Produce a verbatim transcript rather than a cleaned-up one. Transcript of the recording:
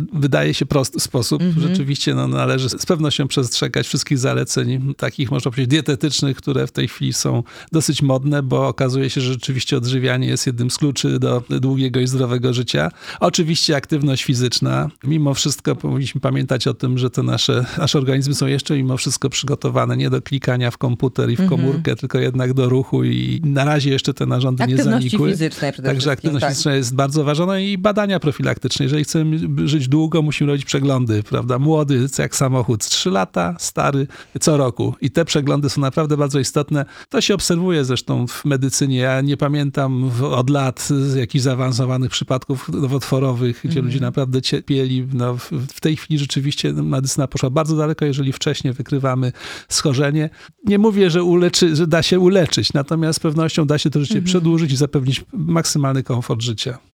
wydaje się prosty sposób. Mhm. Rzeczywiście no, należy z pewnością przestrzegać wszystkich zaleceń, takich można powiedzieć dietetycznych, które w tej chwili są dosyć modne, bo okazuje się, że rzeczywiście odżywianie jest jednym z kluczy do długiego i zdrowego życia. Oczywiście aktywność fizyczna. Mimo wszystko powinniśmy pamiętać o tym, że te nasze, nasze organizmy są jeszcze mimo wszystko przygotowane nie do klikania w komputer i w komórkę, mhm. tylko jednak do ruchu i na razie jeszcze te narządy nie zanikły. Aktywności fizycznej przede Także aktywność tak. fizyczna jest bardzo ważna, no i badania profilaktyczne. Jeżeli chcemy żyć długo, musimy robić przeglądy, prawda? Młody, jak samochód, trzy lata, stary, co roku. I te przeglądy są naprawdę bardzo istotne. To się obserwuje zresztą w medycynie. Ja nie pamiętam w, od lat jakichś zaawansowanych przypadków nowotworowych, gdzie mm. ludzie naprawdę cierpieli. No, w, w tej chwili rzeczywiście medycyna poszła bardzo daleko, jeżeli wcześniej wykrywamy schorzenie. Nie mówię, że, uleczy, że da się uleczyć, natomiast z pewnością da się to życie mm. przedłużyć i zapewnić maksymalny komfort życia.